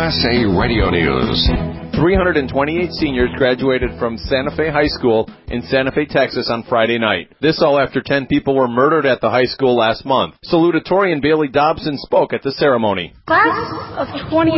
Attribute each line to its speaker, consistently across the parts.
Speaker 1: USA Radio News.
Speaker 2: 328 seniors graduated from Santa Fe High School in Santa Fe, Texas on Friday night. This all after 10 people were murdered at the high school last month. Salutatorian Bailey Dobson spoke at the ceremony.
Speaker 3: Class of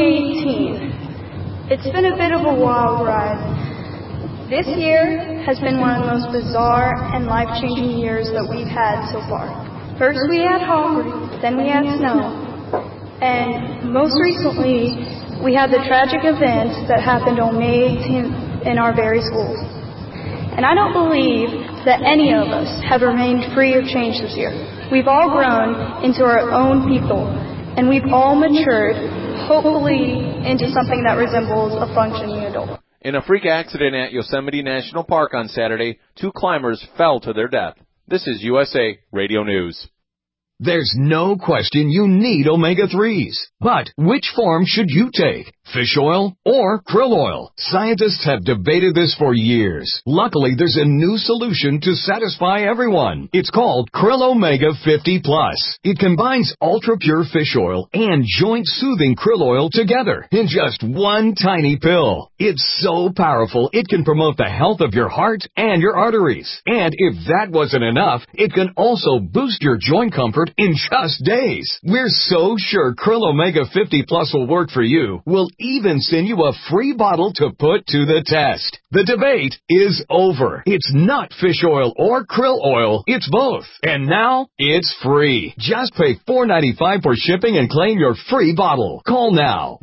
Speaker 3: 2018. It's been a bit of a wild ride. This year has been one of the most bizarre and life-changing years that we've had so far. First we had home, then we had snow, and most recently we had the tragic events that happened on May 18th in our very schools. And I don't believe that any of us have remained free of change this year. We've all grown into our own people, and we've all matured, hopefully, into something that resembles a functioning adult.
Speaker 2: In a freak accident at Yosemite National Park on Saturday, 2 climbers fell to their death. This is USA Radio News.
Speaker 4: There's no question you need omega-3s. But which form should you take? Fish oil or krill oil? Scientists have debated this for years. Luckily, there's a new solution to satisfy everyone. It's called Krill Omega 50 Plus. It combines ultra-pure fish oil and joint-soothing krill oil together in just one tiny pill. It's so powerful, it can promote the health of your heart and your arteries. And if that wasn't enough, it can also boost your joint comfort in just days. We're so sure Krill Omega 50 Plus will work for you. We'll even send you a free bottle to put to the test. The debate is over. It's not fish oil or krill oil. It's both. And now, it's free. Just pay $4.95 for shipping and claim your free bottle. Call now.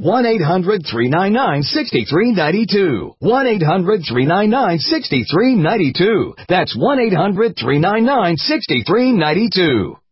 Speaker 4: 1-800-399-6392. 1-800-399-6392. That's 1-800-399-6392.